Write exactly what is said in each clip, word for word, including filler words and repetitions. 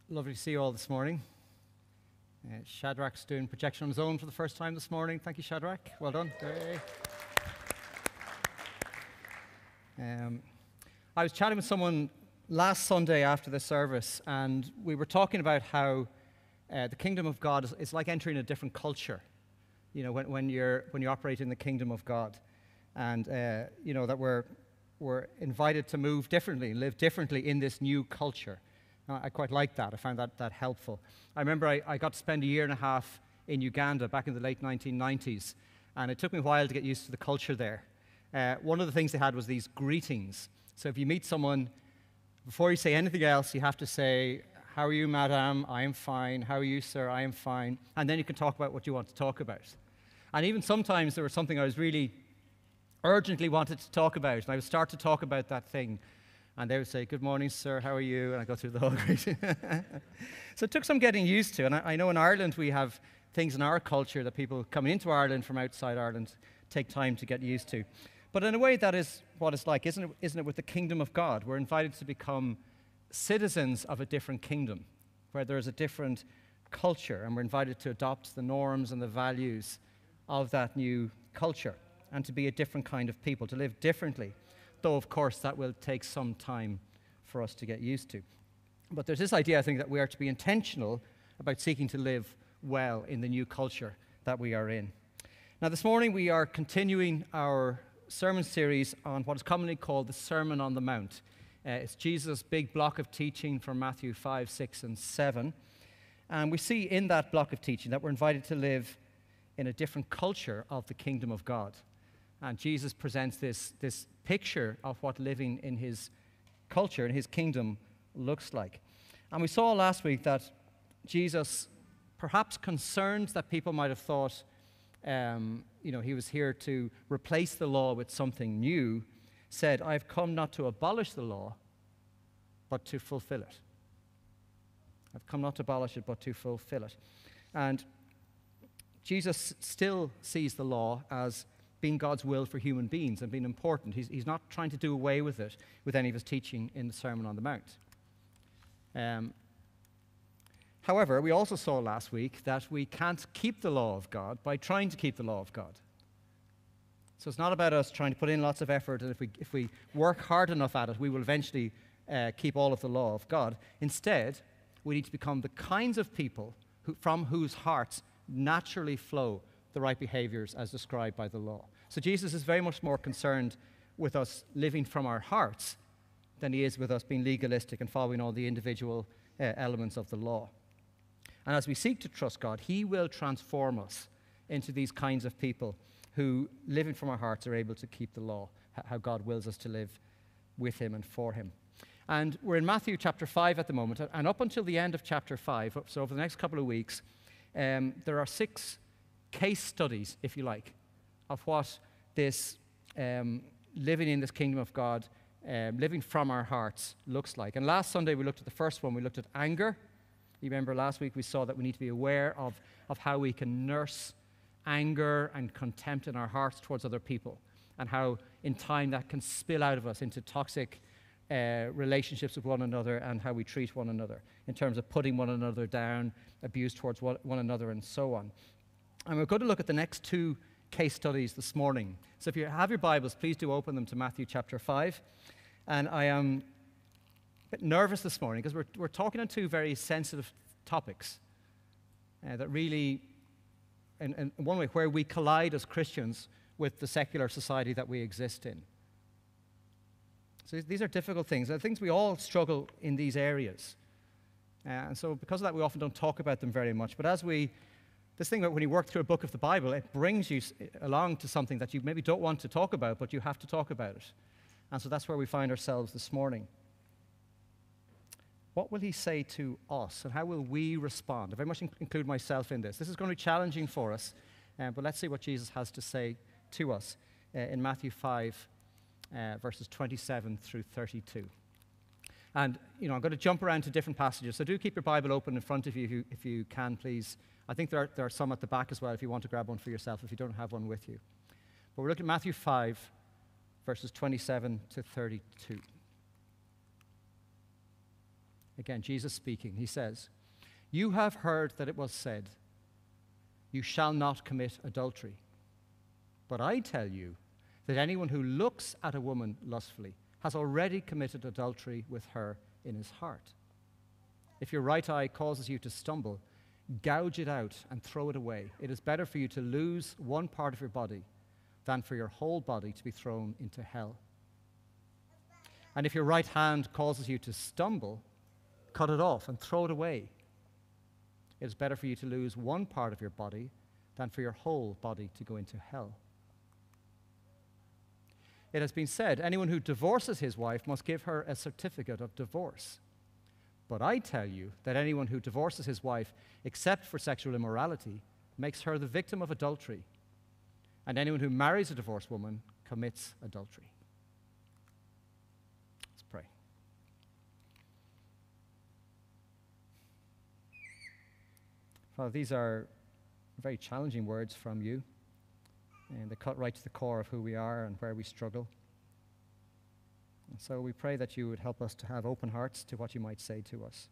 Lovely to see you all this morning. Uh, Shadrach's doing projection on his own for the first time this morning. Thank you, Shadrach. Well done. Yay. Um, I was chatting with someone last Sunday after the service, and we were talking about how uh, the kingdom of God is, is like entering a different culture. You know, when, when you're when you operate in the kingdom of God, and uh, you know that we're we're invited to move differently, live differently in this new culture. I quite like that. I found that, that helpful. I remember I, I got to spend a year and a half in Uganda back in the late nineteen nineties, and it took me a while to get used to the culture there. Uh, one of the things they had was these greetings. So if you meet someone, before you say anything else, you have to say, "How are you, madam? I am fine. How are you, sir? I am fine." And then you can talk about what you want to talk about. And even sometimes there was something I was really urgently wanted to talk about, and I would start to talk about that thing. And they would say, "Good morning, sir, how are you?" And I go through the whole greeting. So it took some getting used to. And I, I know in Ireland we have things in our culture that people coming into Ireland from outside Ireland take time to get used to. But in a way, that is what it's like, isn't it, isn't it with the kingdom of God? We're invited to become citizens of a different kingdom, where there is a different culture, and we're invited to adopt the norms and the values of that new culture, and to be a different kind of people, to live differently. Though, of course, that will take some time for us to get used to. But there's this idea, I think, that we are to be intentional about seeking to live well in the new culture that we are in. Now, this morning we are continuing our sermon series on what is commonly called the Sermon on the Mount. Uh, it's Jesus' big block of teaching from Matthew five, six, and seven. And we see in that block of teaching that we're invited to live in a different culture of the kingdom of God. And Jesus presents this, this picture of what living in his culture, in his kingdom, looks like. And we saw last week that Jesus, perhaps concerned that people might have thought, um, you know, he was here to replace the law with something new, said, "I've come not to abolish the law, but to fulfill it." I've come not to abolish it, but to fulfill it. And Jesus still sees the law as being God's will for human beings and being important. He's, he's not trying to do away with it with any of his teaching in the Sermon on the Mount. Um, however, we also saw last week that we can't keep the law of God by trying to keep the law of God. So it's not about us trying to put in lots of effort, and if we, if we work hard enough at it, we will eventually uh, keep all of the law of God. Instead, we need to become the kinds of people who, from whose hearts naturally flow the right behaviors as described by the law. So Jesus is very much more concerned with us living from our hearts than he is with us being legalistic and following all the individual uh, elements of the law. And as we seek to trust God, he will transform us into these kinds of people who, living from our hearts, are able to keep the law, how God wills us to live with him and for him. And we're in Matthew chapter five at the moment, and up until the end of chapter five, so over the next couple of weeks, um, there are six case studies, if you like, of what this um, living in this kingdom of God, um, living from our hearts looks like. And last Sunday we looked at the first one. We looked at anger. You remember last week we saw that we need to be aware of, of how we can nurse anger and contempt in our hearts towards other people, and how in time that can spill out of us into toxic uh, relationships with one another, and how we treat one another in terms of putting one another down, abuse towards one, one another, and so on. And we're going to look at the next two case studies this morning. So if you have your Bibles, please do open them to Matthew chapter five. And I am a bit nervous this morning because we're, we're talking on two very sensitive topics uh, that really, in, in one way, where we collide as Christians with the secular society that we exist in. So these are difficult things. They're things we all struggle in these areas. Uh, and so because of that, we often don't talk about them very much. But as we This thing that when you work through a book of the Bible, it brings you along to something that you maybe don't want to talk about, but you have to talk about it. And so that's where we find ourselves this morning. What will he say to us, and how will we respond? I very much include myself in this. This is going to be challenging for us, uh, but let's see what Jesus has to say to us uh, in Matthew five, uh, verses twenty-seven through thirty-two. And, you know, I'm going to jump around to different passages, so do keep your Bible open in front of you if you, if you can, please. I think there are, there are some at the back as well if you want to grab one for yourself, if you don't have one with you. But we're looking at Matthew five, verses twenty-seven to thirty-two. Again, Jesus speaking. He says, "You have heard that it was said, 'You shall not commit adultery.' But I tell you that anyone who looks at a woman lustfully has already committed adultery with her in his heart. If your right eye causes you to stumble, gouge it out and throw it away. It is better for you to lose one part of your body than for your whole body to be thrown into hell. And if your right hand causes you to stumble, cut it off and throw it away. It is better for you to lose one part of your body than for your whole body to go into hell. It has been said, anyone who divorces his wife must give her a certificate of divorce. But I tell you that anyone who divorces his wife, except for sexual immorality, makes her the victim of adultery. And anyone who marries a divorced woman commits adultery." Let's pray. Father, these are very challenging words from you, and they cut right to the core of who we are and where we struggle. And so we pray that you would help us to have open hearts to what you might say to us.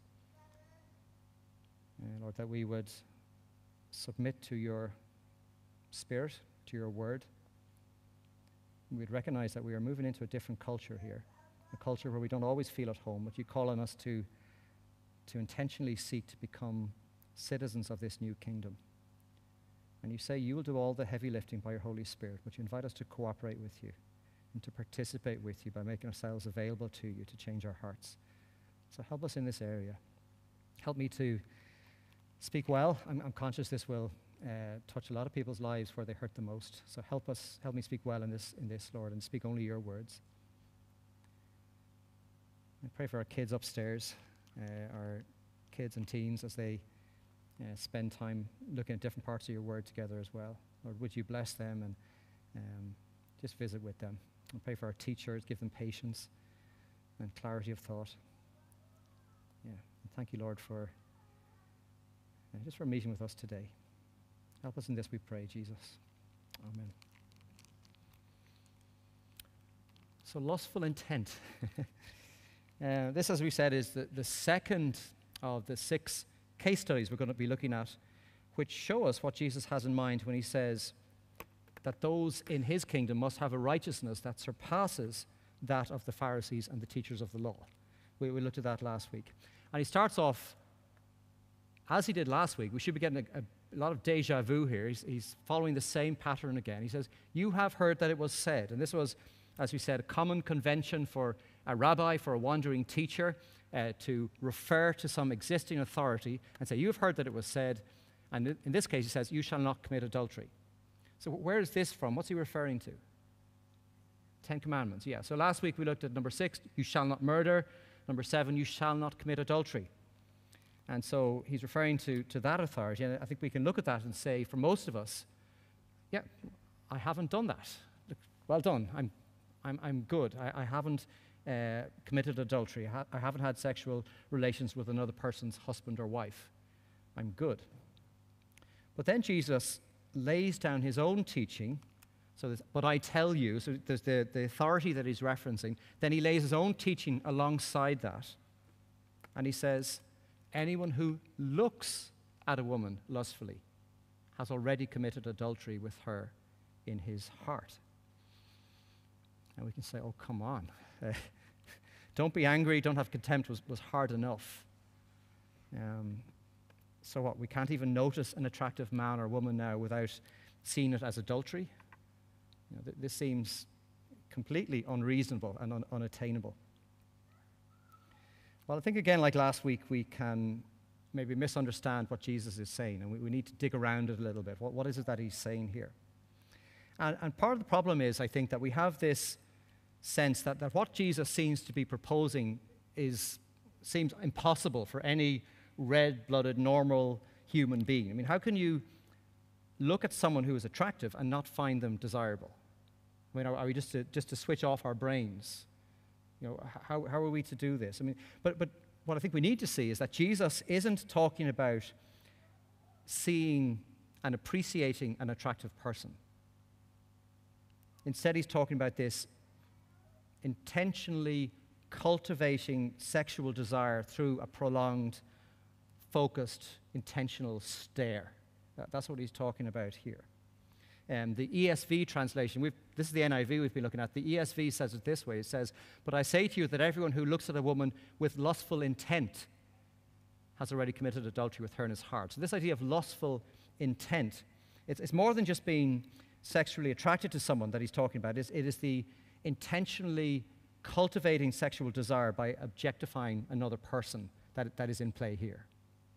And Lord, that we would submit to your Spirit, to your word. We'd recognize that we are moving into a different culture here, a culture where we don't always feel at home, but you call on us to, to intentionally seek to become citizens of this new kingdom. And you say you will do all the heavy lifting by your Holy Spirit, but you invite us to cooperate with you and to participate with you by making ourselves available to you to change our hearts. So help us in this area. Help me to speak well. I'm, I'm conscious this will uh, touch a lot of people's lives where they hurt the most. So help us, help me speak well in this, in this, Lord, and speak only your words. I pray for our kids upstairs, uh, our kids and teens as they uh, spend time looking at different parts of your word together as well. Lord, would you bless them and um, just visit with them. I pray for our teachers, give them patience and clarity of thought. Yeah, and thank you, Lord, for uh, just for meeting with us today. Help us in this, we pray, Jesus. Amen. So, lustful intent. uh, this, as we said, is the, the second of the six case studies we're going to be looking at, which show us what Jesus has in mind when he says that those in his kingdom must have a righteousness that surpasses that of the Pharisees and the teachers of the law. We, we looked at that last week. And he starts off, as he did last week. We should be getting a, a, a lot of deja vu here. He's, he's following the same pattern again. He says, you have heard that it was said. And this was, as we said, a common convention for a rabbi, for a wandering teacher, uh, to refer to some existing authority and say, you have heard that it was said. And in this case, he says, you shall not commit adultery. So where is this from? What's he referring to? Ten Commandments, yeah. So last week we looked at number six, you shall not murder. Number seven, you shall not commit adultery. And so he's referring to, to that authority. And I think we can look at that and say, for most of us, yeah, I haven't done that. Look, well done. I'm, I'm, I'm good. I, I haven't uh, committed adultery. I, ha- I haven't had sexual relations with another person's husband or wife. I'm good. But then Jesus lays down his own teaching. So, this, but I tell you, so there's the, the authority that he's referencing. Then he lays his own teaching alongside that. And he says, anyone who looks at a woman lustfully has already committed adultery with her in his heart. And we can say, oh, come on. Uh, don't be angry, don't have contempt was, was hard enough. Um, so what, we can't even notice an attractive man or woman now without seeing it as adultery? You know, th- this seems completely unreasonable and un- unattainable. Well, I think again, like last week, we can maybe misunderstand what Jesus is saying, and we, we need to dig around it a little bit. What, what is it that he's saying here? And, and part of the problem is, I think, that we have this sense that, that what Jesus seems to be proposing is seems impossible for any red-blooded, normal human being. I mean, how can you look at someone who is attractive and not find them desirable? I mean, are, are we just to, just to switch off our brains? You know, how, how are we to do this? I mean, but, but what I think we need to see is that Jesus isn't talking about seeing and appreciating an attractive person. Instead, he's talking about this intentionally cultivating sexual desire through a prolonged, focused, intentional stare. That, that's what he's talking about here. Um, the E S V translation, we've, this is the N I V we've been looking at. The E S V says it this way. It says, "But I say to you that everyone who looks at a woman with lustful intent has already committed adultery with her in his heart." So this idea of lustful intent, it's, it's more than just being sexually attracted to someone that he's talking about. It's, it is the intentionally cultivating sexual desire by objectifying another person that, that is in play here.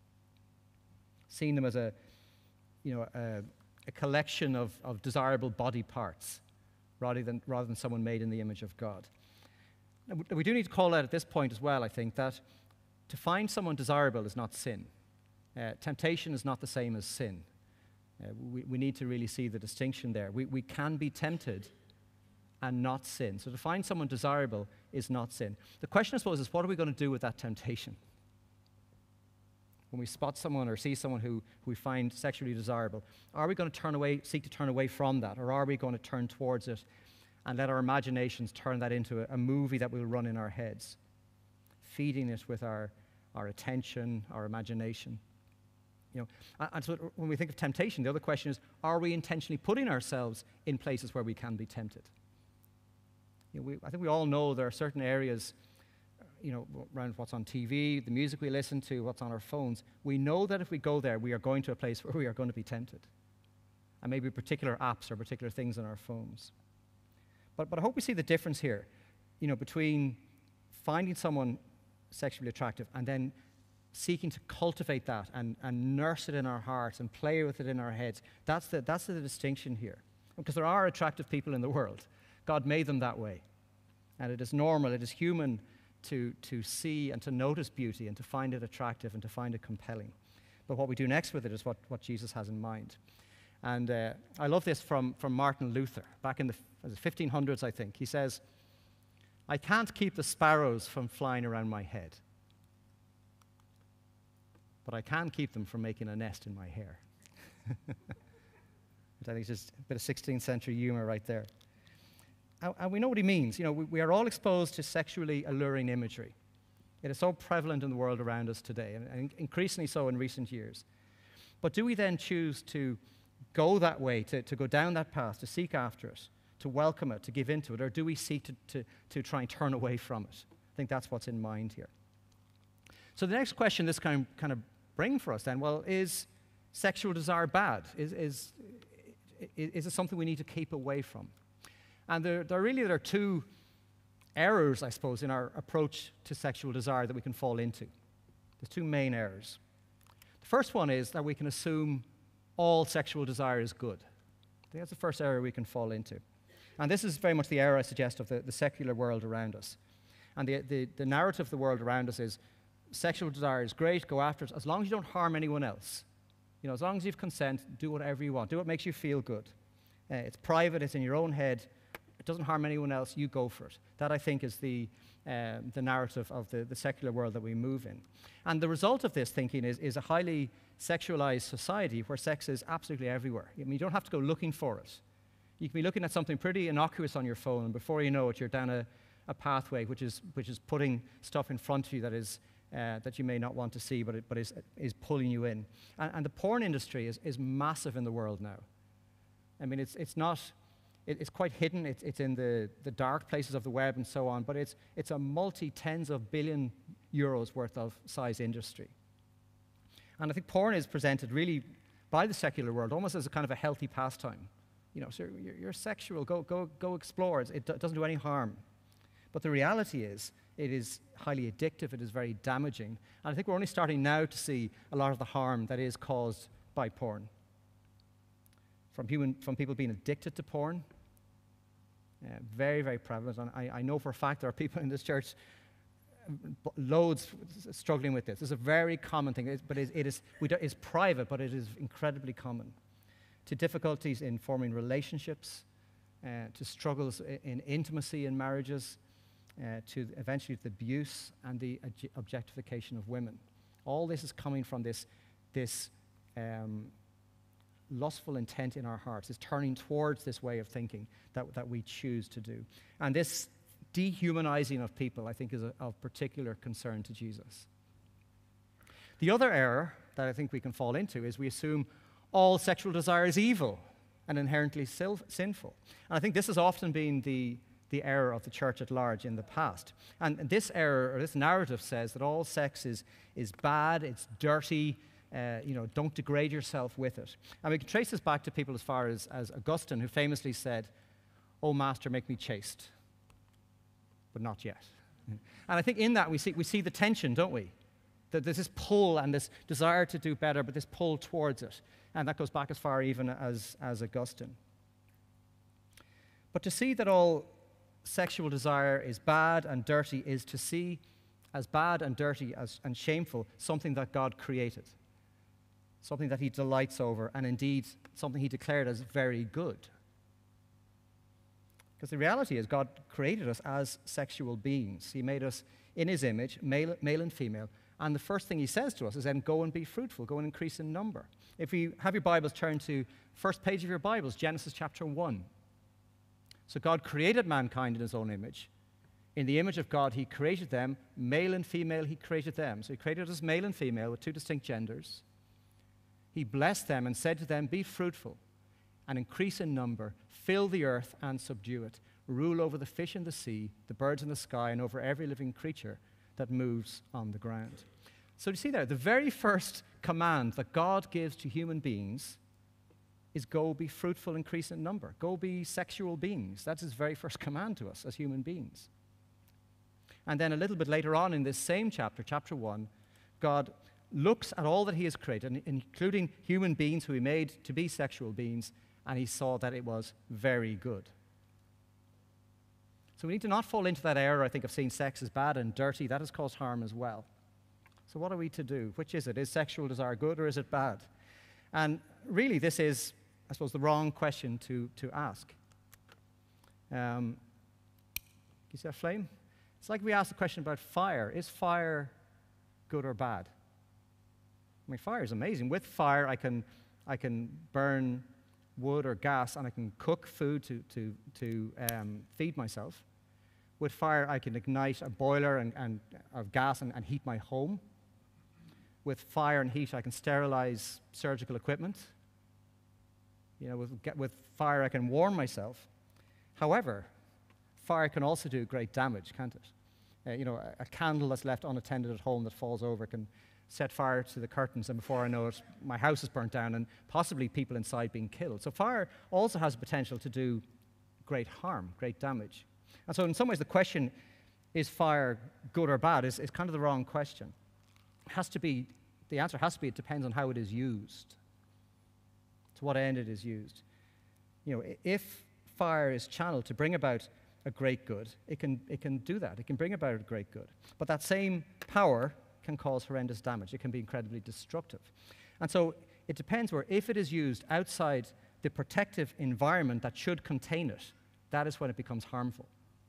Seeing them as a, you know, a, a collection of, of desirable body parts rather than, rather than someone made in the image of God. Now, we do need to call out at this point as well, I think, that to find someone desirable is not sin. Uh, temptation is not the same as sin. Uh, we, we need to really see the distinction there. We, we can be tempted and not sin. So to find someone desirable is not sin. The question, I suppose, is what are we going to do with that temptation? When we spot someone or see someone who, who we find sexually desirable, are we going to turn away, seek to turn away from that, or are we going to turn towards it and let our imaginations turn that into a, a movie that we'll run in our heads, feeding it with our, our attention, our imagination? You know, and, and so when we think of temptation, the other question is, are we intentionally putting ourselves in places where we can be tempted? You know, we, I think we all know there are certain areas, you know, around what's on T V, the music we listen to, what's on our phones. We know that if we go there, we are going to a place where we are going to be tempted. And maybe particular apps or particular things on our phones. But, but I hope we see the difference here, you know, between finding someone sexually attractive and then seeking to cultivate that and, and nurse it in our hearts and play with it in our heads. That's the, that's the distinction here. Because there are attractive people in the world. God made them that way. And it is normal, it is human to, to see and to notice beauty and to find it attractive and to find it compelling. But what we do next with it is what, what Jesus has in mind. And uh, I love this from, from Martin Luther, back in the fifteen hundreds, I think. He says, "I can't keep the sparrows from flying around my head, but I can keep them from making a nest in my hair." Which I think is just a bit of sixteenth century humor right there. And, and we know what he means. You know, we, we are all exposed to sexually alluring imagery. It is so prevalent in the world around us today, and, and increasingly so in recent years. But do we then choose to go that way, to, to go down that path, to seek after it, to welcome it, to give into it, or do we seek to, to, to try and turn away from it? I think that's what's in mind here. So the next question this kind of, kind of bring for us then, well, is sexual desire bad? Is, is, is it something we need to keep away from? And there, there really there are two errors, I suppose, in our approach to sexual desire that we can fall into. There's two main errors. The first one is that we can assume all sexual desire is good. I think that's the first error we can fall into. And this is very much the error, I suggest, of the, the secular world around us. And the, the, the narrative of the world around us is sexual desire is great, go after it, as long as you don't harm anyone else. You know, as long as you have consent, do whatever you want. Do what makes you feel good. Uh, it's private, it's in your own head. It doesn't harm anyone else, you go for it. That, I think, is the, um, the narrative of the, the secular world that we move in. And the result of this thinking is, is a highly sexualized society where sex is absolutely everywhere. I mean, you don't have to go looking for it. You can be looking at something pretty innocuous on your phone, and before you know it, you're down a, a pathway which is, which is putting stuff in front of you that is uh, that you may not want to see, but, it, but is, is pulling you in. And, and the porn industry is, is massive in the world now. I mean, it's, it's not... It's quite hidden. It's, it's in the, the dark places of the web and so on, but it's, it's a multi-tens of billion euros worth of size industry. And I think porn is presented really by the secular world almost as a kind of a healthy pastime. You know, so you're, you're sexual, go, go, go explore. It do, doesn't do any harm. But the reality is, it is highly addictive, it is very damaging. And I think we're only starting now to see a lot of the harm that is caused by porn. From, human, from people being addicted to porn, uh, very, very prevalent. And I, I know for a fact there are people in this church, uh, loads struggling with this. It's a very common thing, it, but it, it is we do, it's private, but it is incredibly common. To difficulties in forming relationships, uh, to struggles in, in intimacy in marriages, uh, to eventually the abuse and the objectification of women. All this is coming from this, this um, lustful intent in our hearts, is turning towards this way of thinking that, that we choose to do. And this dehumanizing of people, I think, is a, of particular concern to Jesus. The other error that I think we can fall into is we assume all sexual desire is evil and inherently sil- sinful. And I think this has often been the, the error of the church at large in the past. And this error, or this narrative, says that all sex is, is bad, it's dirty, uh, you know, don't degrade yourself with it. And we can trace this back to people as far as, as Augustine, who famously said, "O master, make me chaste, but not yet." And I think in that we see, we see the tension, don't we? That there's this pull and this desire to do better, but this pull towards it. And that goes back as far even as, as Augustine. But to see that all sexual desire is bad and dirty is to see as bad and dirty as, and shameful something that God created, something that he delights over, and indeed something he declared as very good. Because the reality is God created us as sexual beings. He made us in his image, male, male and female. And the first thing he says to us is then go and be fruitful, go and increase in number. If you have your Bibles, turn to first page of your Bibles, Genesis chapter one. So God created mankind in his own image. In the image of God, he created them, male and female, he created them. So he created us male and female with two distinct genders. He blessed them and said to them, "Be fruitful and increase in number, fill the earth and subdue it, rule over the fish in the sea, the birds in the sky, and over every living creature that moves on the ground." So you see there, the very first command that God gives to human beings is go be fruitful, increase in number. Go be sexual beings. That's his very first command to us as human beings. And then a little bit later on in this same chapter, chapter one, God looks at all that he has created, including human beings who he made to be sexual beings, and he saw that it was very good. So we need to not fall into that error, I think, of seeing sex as bad and dirty. That has caused harm as well. So what are we to do? Which is it? Is sexual desire good or is it bad? And really, this is, I suppose, the wrong question to, to ask. Um, you see that flame? It's like we ask the question about fire. Is fire good or bad? I mean, fire is amazing. With fire, I can, I can burn wood or gas, and I can cook food to, to, to um, feed myself. With fire, I can ignite a boiler and, and, of gas and, and heat my home. With fire and heat, I can sterilize surgical equipment. You know, with, with fire, I can warm myself. However, fire can also do great damage, can't it? Uh, you know, a, a candle that's left unattended at home that falls over can set fire to the curtains, and before I know it, my house is burnt down and possibly people inside being killed. So fire also has the potential to do great harm, great damage. And so in some ways the question, is fire good or bad, is, is kind of the wrong question. It has to be, the answer has to be, it depends on how it is used, to what end it is used. You know, if fire is channeled to bring about a great good, it can, it can do that. It can bring about a great good. But that same power can cause horrendous damage. It can be incredibly destructive. And so it depends where, if it is used outside the protective environment that should contain it, that is when it becomes harmful.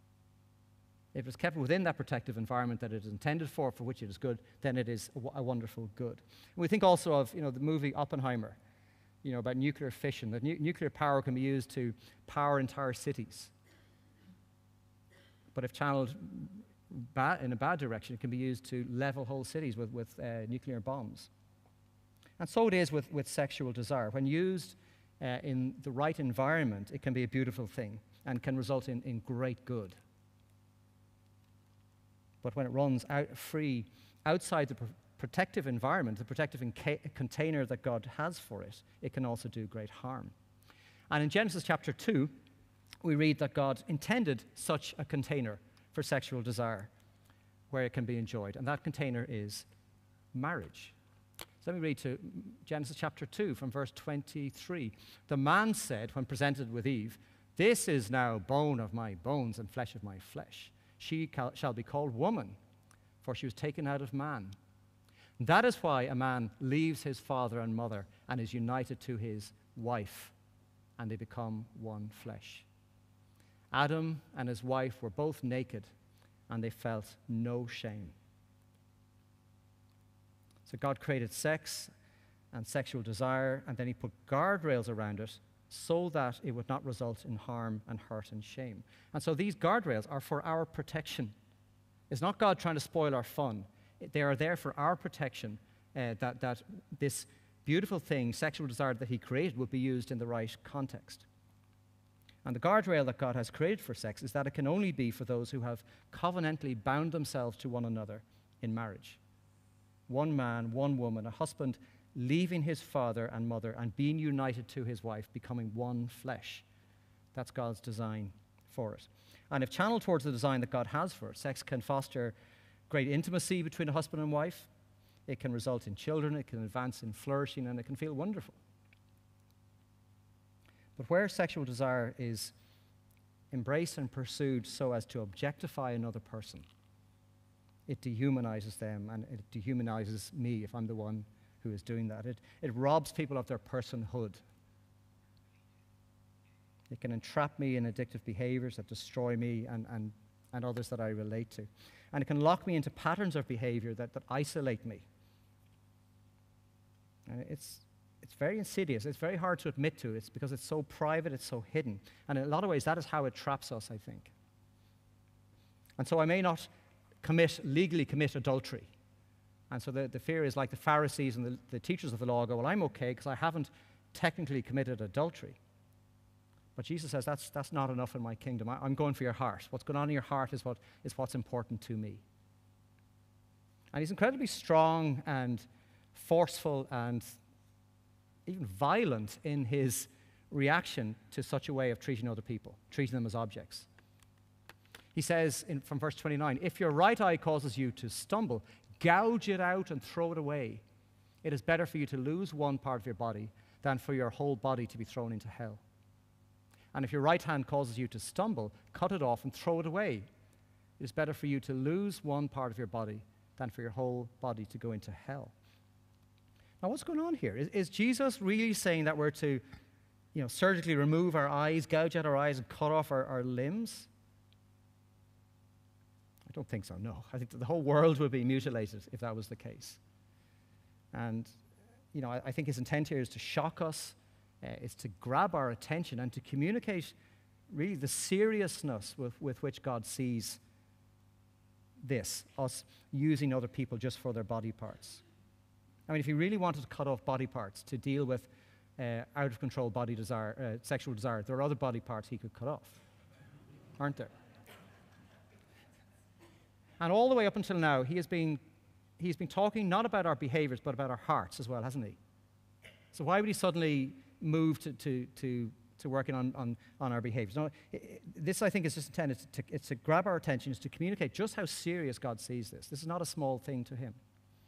If it's kept within that protective environment that it is intended for, for which it is good, then it is a, w- a wonderful good. And we think also of, you know, the movie Oppenheimer, you know, about nuclear fission. That nu- nuclear power can be used to power entire cities. But if channeled ba- in a bad direction, it can be used to level whole cities with, with uh, nuclear bombs. And so it is with, with sexual desire. When used uh, in the right environment, it can be a beautiful thing and can result in, in great good. But when it runs out free outside the pr- protective environment, the protective inca- container that God has for it, it can also do great harm. And in Genesis chapter two, we read that God intended such a container for sexual desire where it can be enjoyed. And that container is marriage. So let me read to Genesis chapter two from verse twenty-three. The man said, when presented with Eve, "This is now bone of my bones and flesh of my flesh. She cal- shall be called woman, for she was taken out of man. That is why a man leaves his father and mother and is united to his wife, and they become one flesh." Adam and his wife were both naked, and they felt no shame. So God created sex and sexual desire, and then he put guardrails around it so that it would not result in harm and hurt and shame. And so these guardrails are for our protection. It's not God trying to spoil our fun. They are there for our protection, uh, that, that this beautiful thing, sexual desire that he created, would be used in the right context. And the guardrail that God has created for sex is that it can only be for those who have covenantally bound themselves to one another in marriage. One man, one woman, a husband leaving his father and mother and being united to his wife, becoming one flesh. That's God's design for it. And if channeled towards the design that God has for it, sex can foster great intimacy between a husband and wife. It can result in children, it can advance in flourishing, and it can feel wonderful. But where sexual desire is embraced and pursued so as to objectify another person, it dehumanizes them, and it dehumanizes me if I'm the one who is doing that. It, it robs people of their personhood. It can entrap me in addictive behaviors that destroy me and, and, and others that I relate to. And it can lock me into patterns of behavior that, that isolate me. And it's, it's very insidious. It's very hard to admit to. It's because it's so private, it's so hidden. And in a lot of ways, that is how it traps us, I think. And so I may not commit, legally commit adultery. And so the, the fear is like the Pharisees and the, the teachers of the law go, well, I'm okay because I haven't technically committed adultery. But Jesus says that's, that's not enough in my kingdom. I, I'm going for your heart. What's going on in your heart is, what, is what's important to me. And he's incredibly strong and forceful and even violent in his reaction to such a way of treating other people, treating them as objects. He says in, from verse twenty-nine, if your right eye causes you to stumble, gouge it out and throw it away. It is better for you to lose one part of your body than for your whole body to be thrown into hell. And if your right hand causes you to stumble, cut it off and throw it away. It is better for you to lose one part of your body than for your whole body to go into hell. Now, what's going on here? Is, is Jesus really saying that we're to, you know, surgically remove our eyes, gouge out our eyes, and cut off our, our limbs? I don't think so, no. I think that the whole world would be mutilated if that was the case. And, you know, I, I think his intent here is to shock us, uh, is to grab our attention and to communicate really the seriousness with, with which God sees this, us using other people just for their body parts. I mean, if he really wanted to cut off body parts to deal with uh, out-of-control body desire, uh, sexual desire, there are other body parts he could cut off, aren't there? And all the way up until now, he has been, he's been talking not about our behaviors, but about our hearts as well, hasn't he? So why would he suddenly move to, to, to, to working on, on, on our behaviors? No, it, it, this, I think, is just intended to, it's to grab our attention, is to communicate just how serious God sees this. This is not a small thing to him.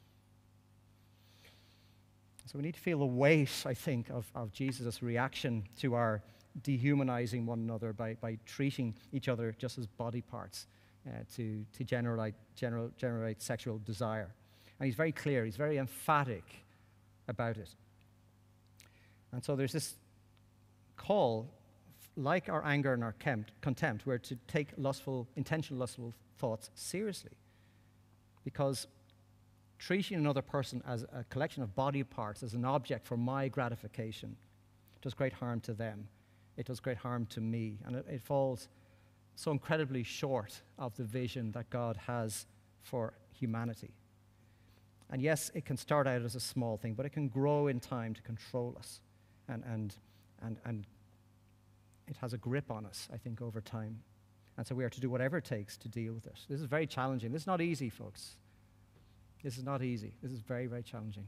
So we need to feel the weight, I think, of, of Jesus' reaction to our dehumanizing one another by, by treating each other just as body parts uh, to, to generate, general, generate sexual desire. And he's very clear, he's very emphatic about it. And so there's this call, like our anger and our contempt, we're to take lustful, intentional lustful thoughts seriously. Because treating another person as a collection of body parts, as an object for my gratification, does great harm to them. It does great harm to me. And it, it falls so incredibly short of the vision that God has for humanity. And yes, it can start out as a small thing, but it can grow in time to control us. And, and, and, and it has a grip on us, I think, over time. And so we are to do whatever it takes to deal with it. This is very challenging. This is not easy, folks. This is not easy. This is very, very challenging.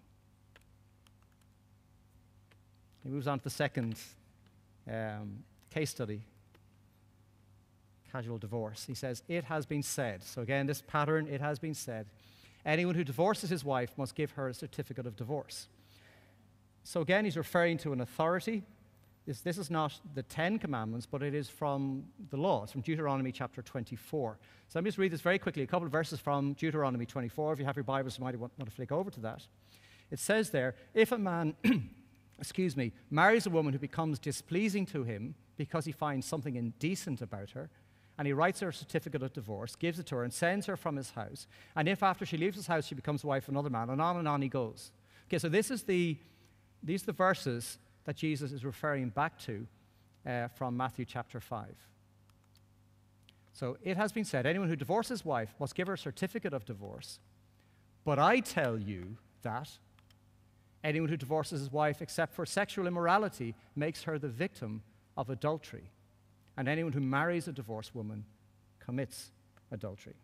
He moves on to the second um, case study, casual divorce. He says, it has been said. So again, this pattern, it has been said. Anyone who divorces his wife must give her a certificate of divorce. So again, he's referring to an authority. This, this is not the Ten Commandments, but it is from the law. It's from Deuteronomy chapter twenty-four. So let me just read this very quickly, a couple of verses from Deuteronomy twenty-four. If you have your Bibles, you might want, want to flick over to that. It says there, if a man, excuse me, marries a woman who becomes displeasing to him because he finds something indecent about her, and he writes her a certificate of divorce, gives it to her, and sends her from his house, and if after she leaves his house she becomes the wife of another man, and on and on he goes. Okay, so this is the, these are the verses that Jesus is referring back to uh, from Matthew chapter five. So it has been said, anyone who divorces his wife must give her a certificate of divorce. But I tell you that anyone who divorces his wife except for sexual immorality makes her the victim of adultery. And anyone who marries a divorced woman commits adultery.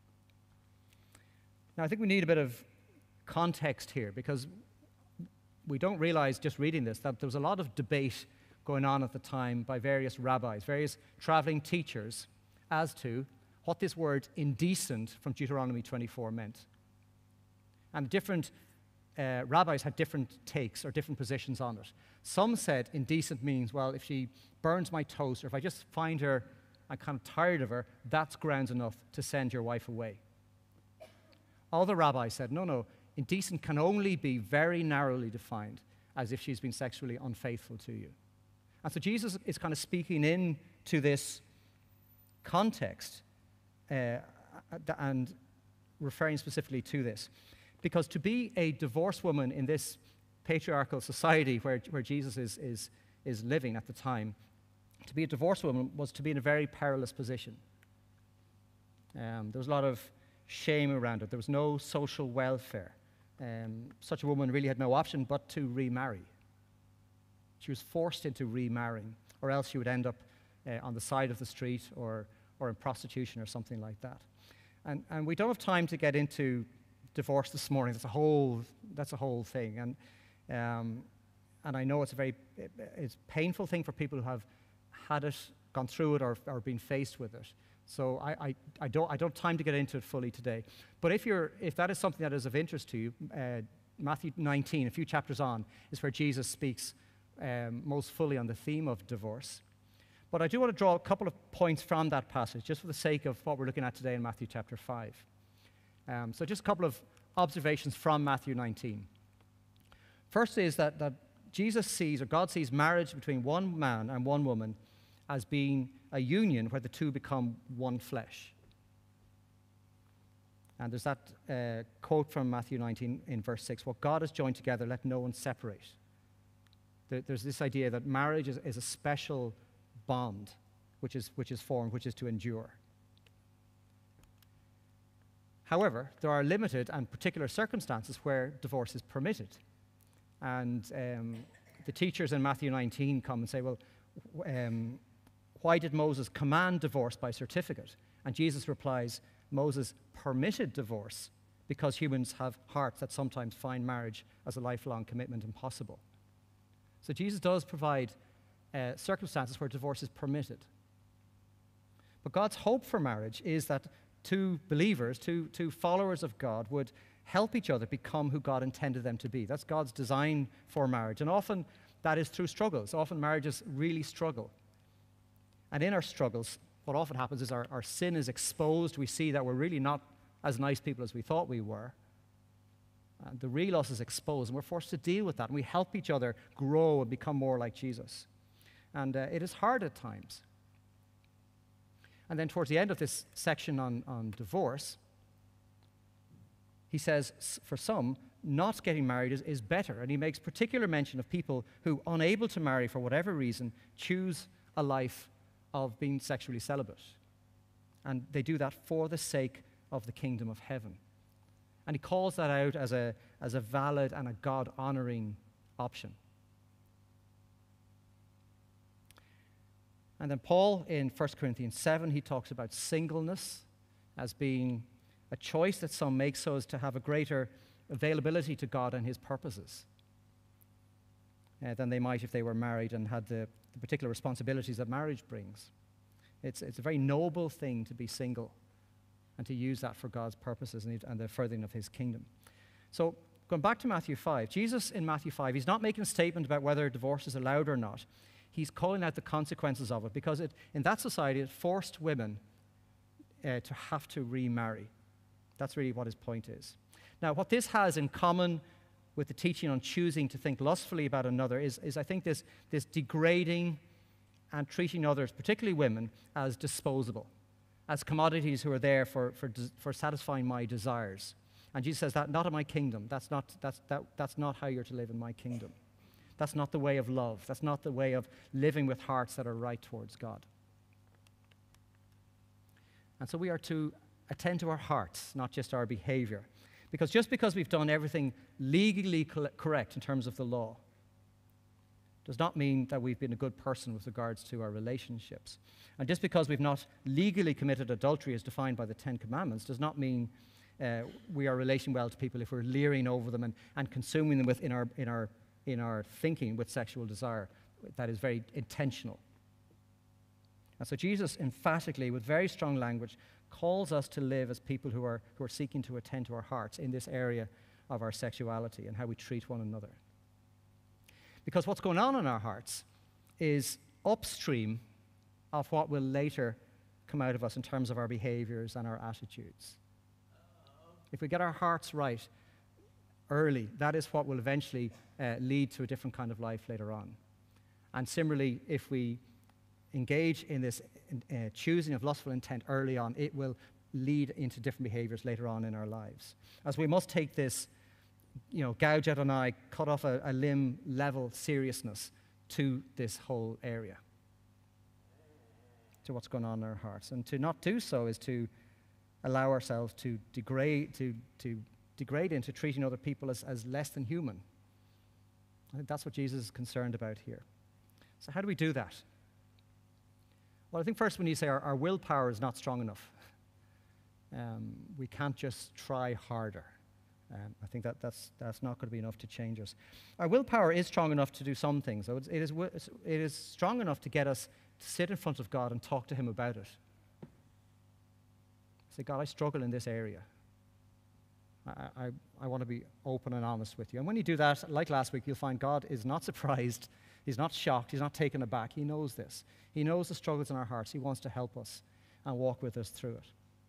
Now, I think we need a bit of context here, because we don't realize just reading this that there was a lot of debate going on at the time by various rabbis, various traveling teachers, as to what this word indecent from Deuteronomy twenty-four meant. And different uh, rabbis had different takes or different positions on it. Some said indecent means, well, if she burns my toast, or if I just find her, I'm kind of tired of her, that's grounds enough to send your wife away. Other rabbis said, no, no, indecent can only be very narrowly defined as if she's been sexually unfaithful to you. And so Jesus is kind of speaking into this context uh, and referring specifically to this. Because to be a divorced woman in this patriarchal society where, where Jesus is, is, is living at the time, to be a divorced woman was to be in a very perilous position. Um, there was a lot of shame around it. There was no social welfare. Um, such a woman really had no option but to remarry. She was forced into remarrying, or else she would end up uh, on the side of the street or, or in prostitution or something like that. And, and we don't have time to get into divorce this morning. That's a whole, that's a whole thing. And, um, and I know it's a very it's a painful thing for people who have had it, gone through it, or, or been faced with it. So I, I, I don't I don't have time to get into it fully today. But if you're if that is something that is of interest to you, uh, Matthew nineteen, a few chapters on, is where Jesus speaks um, most fully on the theme of divorce. But I do want to draw a couple of points from that passage, just for the sake of what we're looking at today in Matthew chapter five. Um, so just a couple of observations from Matthew nineteen. First is that, that Jesus sees, or God sees, marriage between one man and one woman as being a union where the two become one flesh. And there's that uh, quote from Matthew nineteen in verse six, what God has joined together, let no one separate. There, there's this idea that marriage is, is a special bond which is, which is formed, which is to endure. However, there are limited and particular circumstances where divorce is permitted. And um, the teachers in Matthew nineteen come and say, well, um, why did Moses command divorce by certificate? And Jesus replies, Moses permitted divorce because humans have hearts that sometimes find marriage as a lifelong commitment impossible. So Jesus does provide uh, circumstances where divorce is permitted. But God's hope for marriage is that two believers, two, two followers of God, would help each other become who God intended them to be. That's God's design for marriage. And often that is through struggles. Often marriages really struggle. And in our struggles, what often happens is our, our sin is exposed. We see that we're really not as nice people as we thought we were. And the real us is exposed, and we're forced to deal with that. And we help each other grow and become more like Jesus. And uh, it is hard at times. And then towards the end of this section on, on divorce, he says, for some, not getting married is, is better. And he makes particular mention of people who, unable to marry for whatever reason, choose a life of being sexually celibate. And they do that for the sake of the kingdom of heaven. And he calls that out as a, as a valid and a God-honoring option. And then Paul, in First Corinthians seven, he talks about singleness as being a choice that some make so as to have a greater availability to God and his purposes uh, than they might if they were married and had the, the particular responsibilities that marriage brings. It's, it's a very noble thing to be single and to use that for God's purposes and, and the furthering of his kingdom. So going back to Matthew five, Jesus in Matthew five, he's not making a statement about whether divorce is allowed or not. He's calling out the consequences of it, because it, in that society it forced women uh, to have to remarry. That's really what his point is. Now, what this has in common with the teaching on choosing to think lustfully about another is, is I think, this, this degrading and treating others, particularly women, as disposable, as commodities who are there for, for, for satisfying my desires. And Jesus says that, not in my kingdom. That's not, that's, that, that's not how you're to live in my kingdom. That's not the way of love. That's not the way of living with hearts that are right towards God. And so we are to attend to our hearts, not just our behavior. Because just because we've done everything legally correct in terms of the law does not mean that we've been a good person with regards to our relationships. And just because we've not legally committed adultery as defined by the Ten Commandments does not mean uh, we are relating well to people if we're leering over them and, and consuming them with in our, in, our, in our thinking with sexual desire. That is very intentional. And so Jesus emphatically, with very strong language, calls us to live as people who are, who are seeking to attend to our hearts in this area of our sexuality and how we treat one another. Because what's going on in our hearts is upstream of what will later come out of us in terms of our behaviors and our attitudes. If we get our hearts right early, that is what will eventually uh, lead to a different kind of life later on. And similarly, if we engage in this uh, choosing of lustful intent early on, it will lead into different behaviors later on in our lives. As we must take this, you know, gouge out an eye, cut off a, a limb level seriousness to this whole area, to what's going on in our hearts. And to not do so is to allow ourselves to degrade, to, to degrade into treating other people as, as less than human. I think that's what Jesus is concerned about here. So how do we do that? Well, I think first we need to say our, our willpower is not strong enough. Um, we can't just try harder. Um, I think that that's, that's not going to be enough to change us. Our willpower is strong enough to do some things. So it is, it is strong enough to get us to sit in front of God and talk to him about it. Say, God, I struggle in this area. I, I, I want to be open and honest with you. And when you do that, like last week, you'll find God is not surprised. He's not shocked. He's not taken aback. He knows this. He knows the struggles in our hearts. He wants to help us and walk with us through it.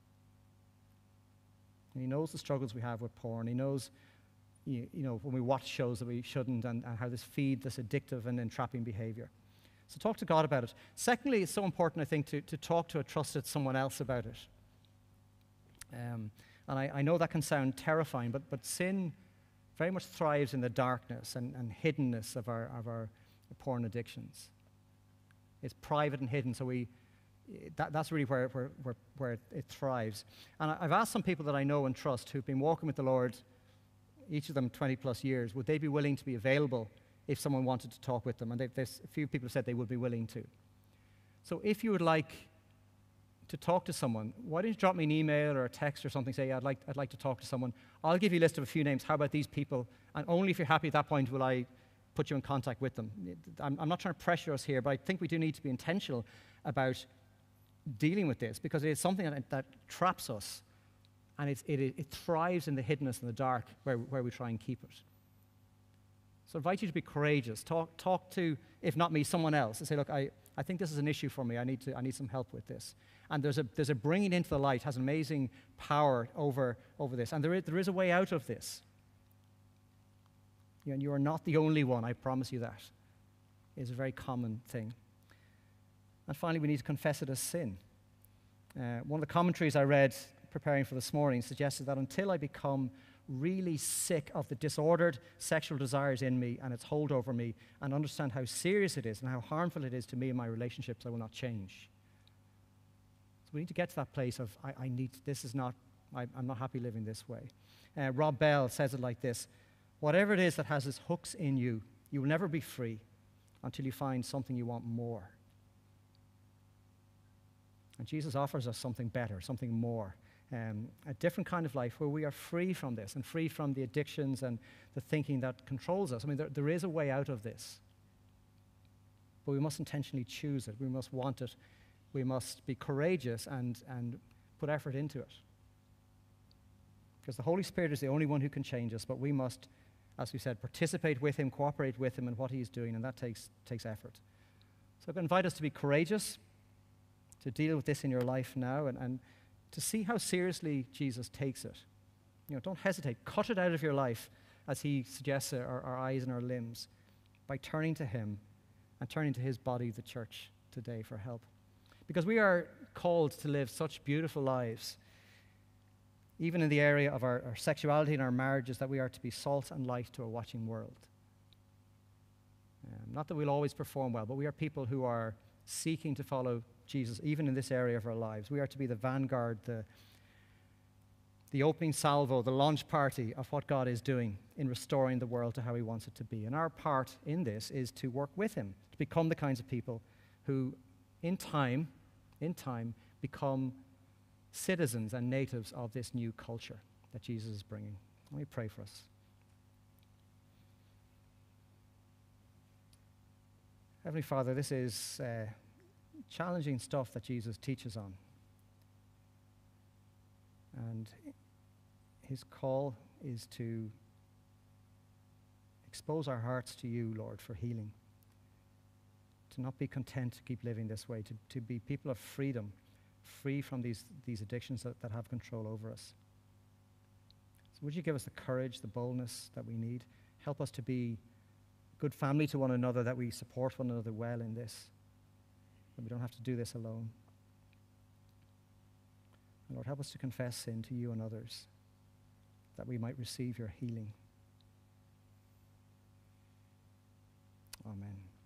And he knows the struggles we have with porn. He knows, you, you know, when we watch shows that we shouldn't and, and how this feeds this addictive and entrapping behavior. So talk to God about it. Secondly, it's so important, I think, to, to talk to a trusted someone else about it. Um, and I, I know that can sound terrifying, but, but sin very much thrives in the darkness and, and hiddenness of our, of our porn addictions. It's private and hidden, so we that, that's really where, where, where, where it thrives. And I, I've asked some people that I know and trust who've been walking with the Lord, each of them twenty plus years, would they be willing to be available if someone wanted to talk with them? And there's a few people have said they would be willing to. So if you would like to talk to someone, why don't you drop me an email or a text or something, say, I'd like, I'd like to talk to someone. I'll give you a list of a few names. How about these people? And only if you're happy at that point will I put you in contact with them. I'm, I'm not trying to pressure us here, but I think we do need to be intentional about dealing with this, because it is something that, that traps us, and it's, it, it thrives in the hiddenness and the dark where, where we try and keep it. So I invite you to be courageous. Talk, talk to, if not me, someone else, and say, look, I, I think this is an issue for me. I need, to, I need some help with this. And there's a, there's a bringing into the light, has amazing power over, over this. And there is, there is a way out of this. And you are not the only one, I promise you that. It's a very common thing. And finally, we need to confess it as sin. Uh, one of the commentaries I read preparing for this morning suggested that until I become really sick of the disordered sexual desires in me and its hold over me, and understand how serious it is and how harmful it is to me and my relationships, I will not change. So we need to get to that place of, I, I need, this is not, I, I'm not happy living this way. Uh, Rob Bell says it like this: whatever it is that has its hooks in you, you will never be free until you find something you want more. And Jesus offers us something better, something more, um, a different kind of life where we are free from this and free from the addictions and the thinking that controls us. I mean, there, there is a way out of this, but we must intentionally choose it. We must want it. We must be courageous and, and put effort into it. Because the Holy Spirit is the only one who can change us, but we must, as we said, participate with him, cooperate with him in what he's doing, and that takes, takes effort. So I invite us to be courageous, to deal with this in your life now, and, and to see how seriously Jesus takes it. You know, don't hesitate. Cut it out of your life, as he suggests, our, our eyes and our limbs, by turning to him and turning to his body, the church, today for help. Because we are called to live such beautiful lives, even in the area of our, our sexuality and our marriages, that we are to be salt and light to a watching world. Um, not that we'll always perform well, but we are people who are seeking to follow Jesus, even in this area of our lives. We are to be the vanguard, the, the opening salvo, the launch party of what God is doing in restoring the world to how he wants it to be. And our part in this is to work with him, to become the kinds of people who, in time, in time, become citizens and natives of this new culture that Jesus is bringing. Let me pray for us. Heavenly Father, this is uh, challenging stuff that Jesus teaches on. And his call is to expose our hearts to you, Lord, for healing. To not be content to keep living this way, to, to be people of freedom, free from these, these addictions that, that have control over us. So would you give us the courage, the boldness that we need? Help us to be good family to one another, that we support one another well in this, that we don't have to do this alone. And Lord, help us to confess sin to you and others, that we might receive your healing. Amen.